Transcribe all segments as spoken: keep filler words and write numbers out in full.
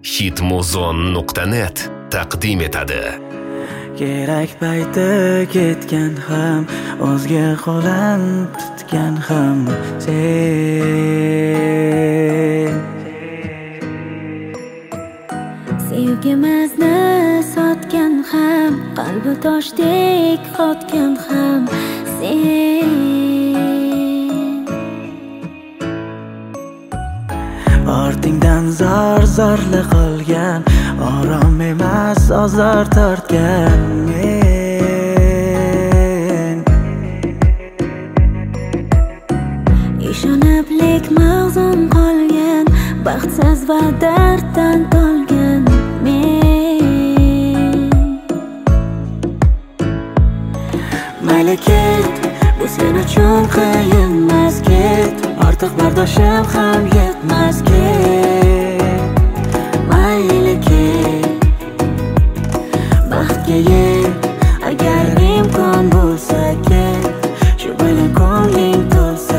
hitmuzon nuqta net taqdim etadi. Kerak payti ketgan ham, o'zga qo'lan tutgan ham sen. Sevgimizni sotgan ham, qalbi toshdek qotgan ham sen. Ortingdan zor-zorli qolgan, orom emas ozor tortgan men. Ishoniblik mag'zum qolgan, baxtsiz va darddan to'lgan men. Mayli ket, bu sen uchun qiyin emas, ket. Ortiq bardoshim ham yetmas, ket. Mayli ket, baxtga yet, agar imkon bo'lsa ket. Shu bilan ko'ngling to'lsa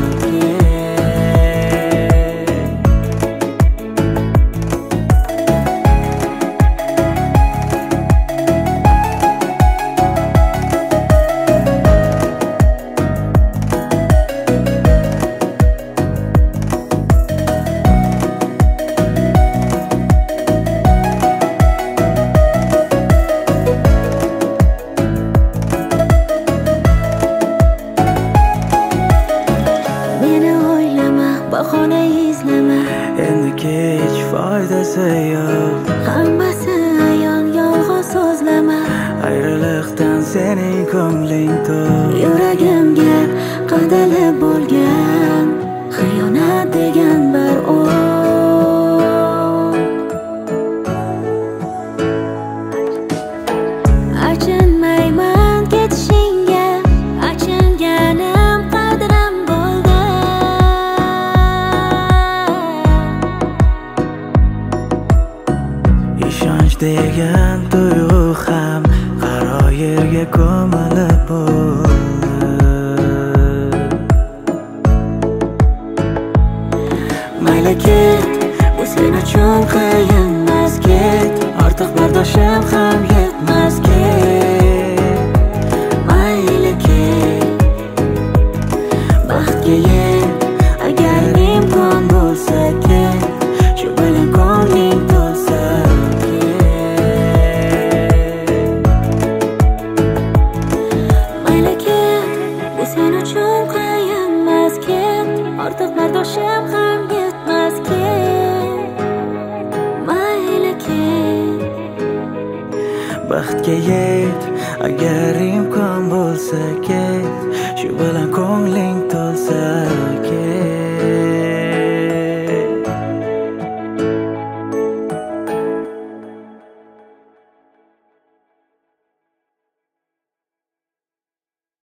bahona izlama, endi kech foydasi yo'q. Hammasi ayon yolg'on so'zlama, Ayriliqdan sening ko'ngling to'q. Yuragimga qadalib bo'lgan xiyonat degan bir o'q. Achinmayman ketishingga, achinganim qadrim bo'ldi. Ishonch degan tuyg'u ham qaro yerga ko'milib bo'ldi. Mayli ket, bu sen uchun qiyin emas, ket. Ortiq bardoshim ham yetmas, ket. Mayli ket, baxtga yet, agar imkon bo'lsa ket. Shu bilan ko'ngling to'lsa ortiq bardoshim ham yetmas, ket. Mayli ket, baxtga yet, agar imkon bo'lsa ket. Shu bilan ko'ngling to'lsa